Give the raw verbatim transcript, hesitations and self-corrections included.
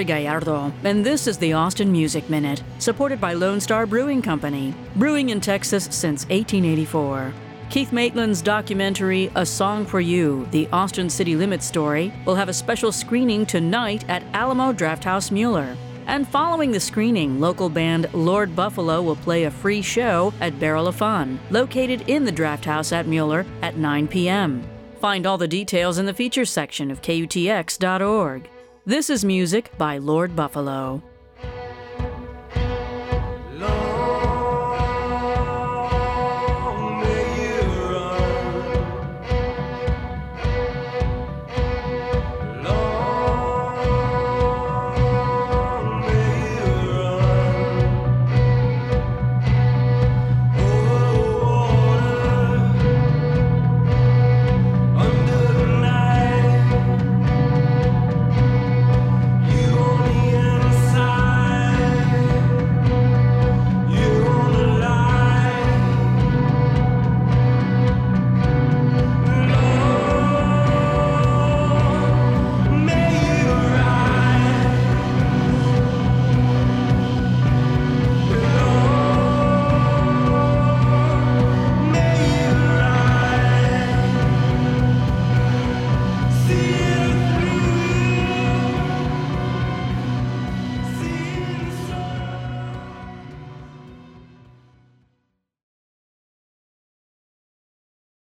Lori Gallardo, and this is the Austin Music Minute, supported by Lone Star Brewing Company, brewing in Texas since eighteen eighty-four. Keith Maitland's documentary, A Song for You, The Austin City Limits Story, will have a special screening tonight at Alamo Drafthouse Mueller. And following the screening, local band Lord Buffalo will play a free show at Barrel of Fun, located in the Drafthouse at Mueller at nine p.m. Find all the details in the features section of K U T X dot org. This is music by Lord Buffalo.